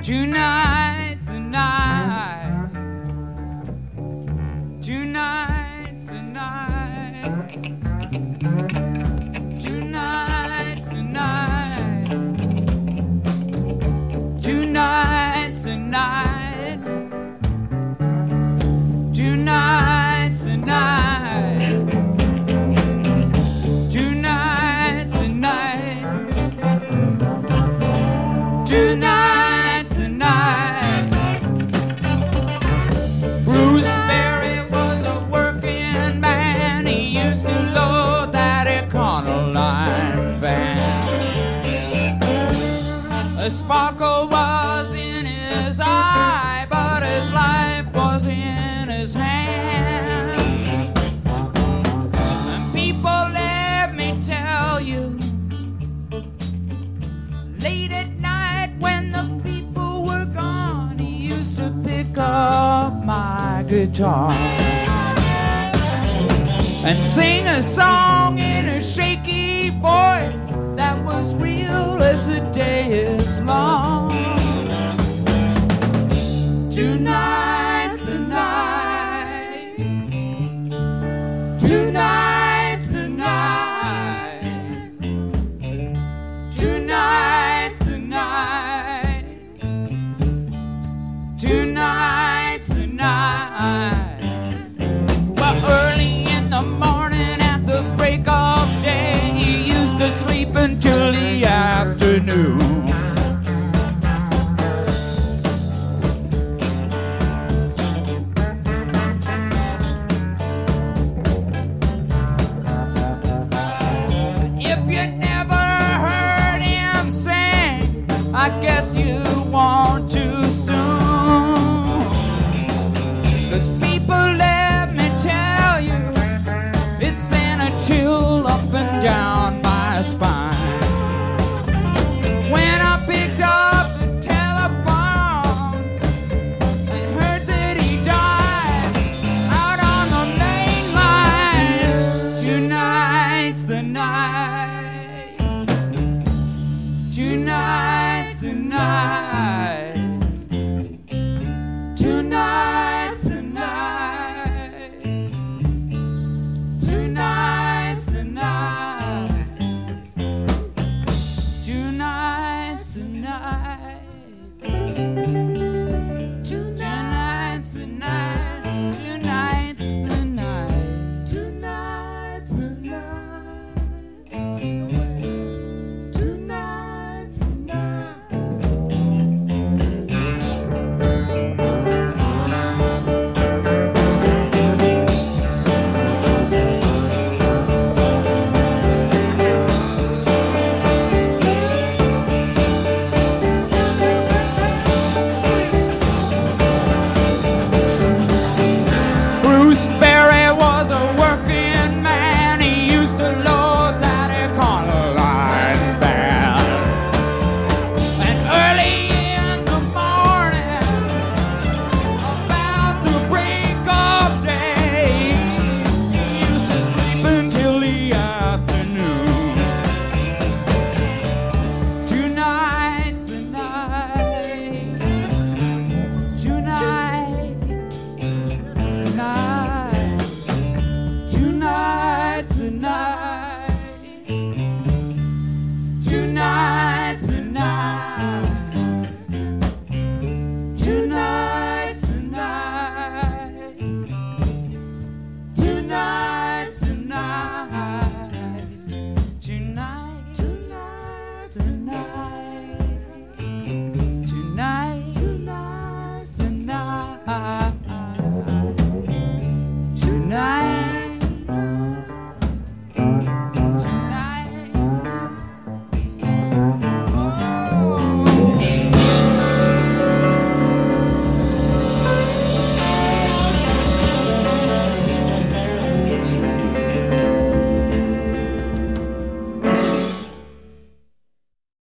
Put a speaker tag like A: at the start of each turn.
A: Tonight's the night. Tonight's the night. Tonight's the night. Tonight's the night. Tonight's the night. Tonight's the night. Tonight's the night. Bruce Berry was a working man. He used to load that Econoline van. A sparkle was in his eye, but his life was in his hand. And people, let me tell you, late at night when the people were gone, he used to pick up my guitar and sing a song in a shaky voice that was real as the day is long. Tonight's the night. Tonight's the night. Tonight's the night. Tonight's the night. Well, early in the morning at the break of day, he used to sleep until the afternoon. If you never heard him sing, I guess you want to soon. 'Cause people, let me tell you, it sent a chill up and down my spine when I picked up the telephone and heard that he died out on the main line. Tonight's the night. Tonight's the night. Tonight's the night. Tonight's the night. Tonight's the night. Tonight's the night. Tonight's the night. Tonight's the night. Tonight's the Bruce Berry